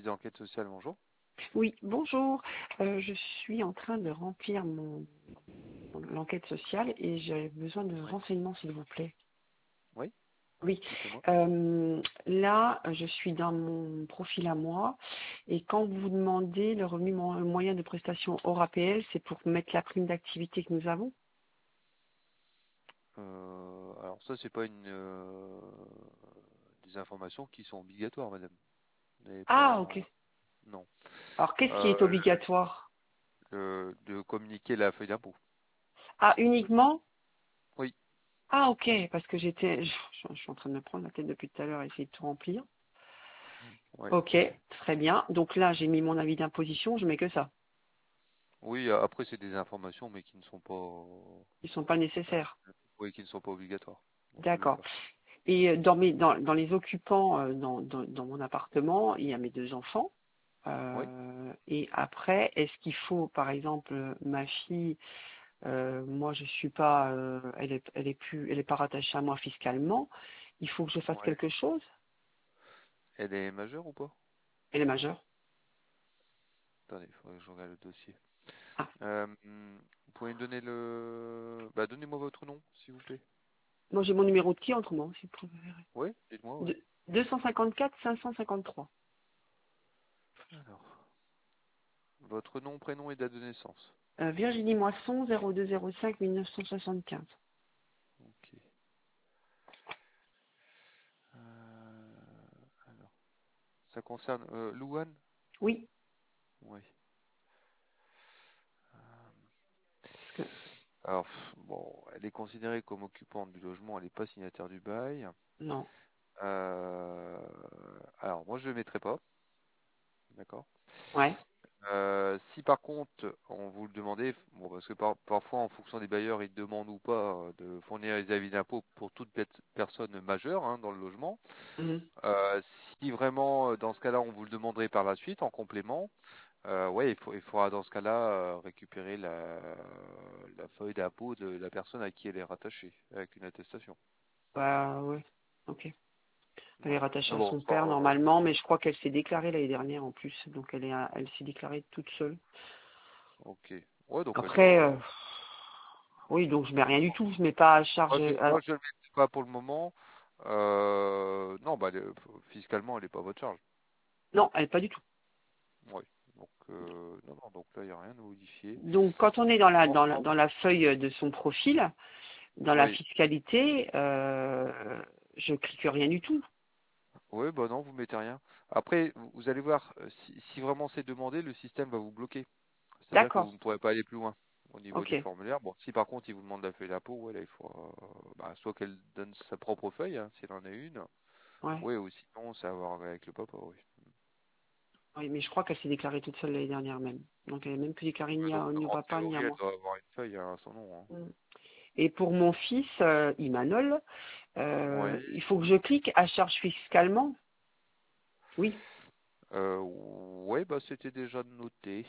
enquêtes sociales, bonjour. Oui, bonjour. Je suis en train de remplir l'enquête sociale et j'ai besoin de Oui. renseignements, s'il vous plaît. Oui, Oui. dites-moi. Là, je suis dans mon profil à moi et quand vous demandez le revenu moyen de prestation hors APL, c'est pour mettre la prime d'activité que nous avons? Alors ça, c'est pas des informations qui sont obligatoires, madame. Vous n'avez Ah, pas... ok. Non. Alors, qu'est-ce qui est Euh, obligatoire? de communiquer la feuille d'impôt. Ah, uniquement? Oui. Ah, ok, parce que je suis en train de me prendre la tête depuis tout à l'heure à essayer de tout remplir. Oui. Ok, très bien. Donc là, j'ai mis mon avis d'imposition, je mets que ça. Oui, après, c'est des informations, mais qui ne sont pas... Ils sont pas nécessaires. Oui, qui ne sont pas obligatoires, dans tous les D'accord. cas. Et dans les occupants dans mon appartement, il y a mes deux enfants. Oui. Et après, est-ce qu'il faut, par exemple, ma fille, moi je suis pas, elle est pas rattachée à moi fiscalement. Il faut que je fasse Ouais. quelque chose. Elle est majeure ou pas? Elle est majeure. Attendez, il faudrait que je regarde le dossier. Ah, Vous pouvez me donner le... Bah, donnez-moi votre nom, s'il vous plaît. moi j'ai mon numéro de qui entre moi, si vous préférez. Oui, dites-moi, oui. 254 553. Alors, votre nom, prénom et date de naissance. Virginie Moisson, 0205 1975. Ok. Alors, ça concerne Louane? Oui, Oui. parce que Alors, bon, elle est considérée comme occupante du logement, elle n'est pas signataire du bail. non. Euh, alors, moi, je ne le mettrai pas, d'accord? Ouais. Si par contre, on vous le demandait, bon, parce que parfois, en fonction des bailleurs, ils demandent ou pas de fournir les avis d'impôt pour toute personne majeure hein, dans le logement. Mhm. Si vraiment, dans ce cas-là, on vous le demanderait par la suite en complément, ouais, il faudra dans ce cas-là récupérer la feuille d'impôt de la personne à qui elle est rattachée, avec une attestation. Bah ouais. Ok. Elle est Voilà. rattachée Mais à bon, son père normalement, mais je crois qu'elle s'est déclarée l'année dernière en plus, donc elle s'est déclarée toute seule. ok. Ouais, donc elle Après, doit. oui, donc je mets rien du tout, je mets pas à charge. Moi, Alors, je le mets pas pour le moment. Non, bah, fiscalement, elle n'est pas à votre charge. non, elle pas du tout. Oui. Donc, non, non, donc là, il n'y a rien à modifier. Donc quand on est dans la En- dans la en- dans la feuille de son profil, dans la Oui. fiscalité, je clique rien du tout. Oui, bah non, vous mettez rien. Après, vous allez voir, si vraiment c'est demandé, le système va vous bloquer. C'est-à-dire que vous ne D'accord. pourrez pas aller plus loin au niveau Ok. du formulaire. Bon, si par contre il vous demande la feuille d'impôt, ouais, là, il faut bah, soit qu'elle donne sa propre feuille, hein, si elle en a une, Ouais. oui, ou sinon c'est à voir avec le papa, oui. Oui, mais je crois qu'elle s'est déclarée toute seule l'année dernière même. Donc elle n'est même plus déclarée Ouais, donc ni au en papa ni à théorie, elle moi. doit avoir une feuille hein, à son nom. Hein. Mm. Et pour mon fils, Imanol, Oui. il faut que je clique à charge fiscalement. Oui. Ouais, bah c'était déjà noté.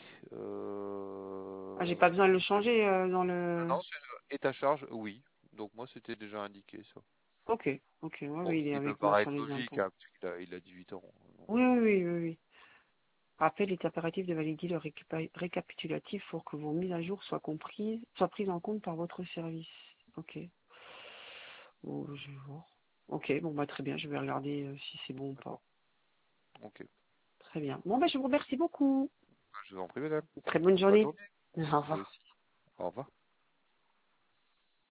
Ah, j'ai pas besoin de le Ouais. changer dans le. Non, est à charge, oui. Donc moi c'était déjà indiqué ça. Ok, ok, ouais, Bon, oui, ce il est qui peut avec moi sur paraître les logique, impôts. hein, parce il a 18 ans. Donc, Oui, oui, oui, oui, oui. Rappel, il est impératif de valider le récapitulatif pour que vos mises à jour soient prises en compte par votre service. Ok. Bon, je vais voir. Ok, bon bah très bien, je vais regarder si c'est bon ou pas. d'accord. Ok. Très bien. Bon bah je vous remercie beaucoup. Je vous en prie, madame. Très bonne Bonne journée. journée. Au Vous revoir. aussi. Au revoir.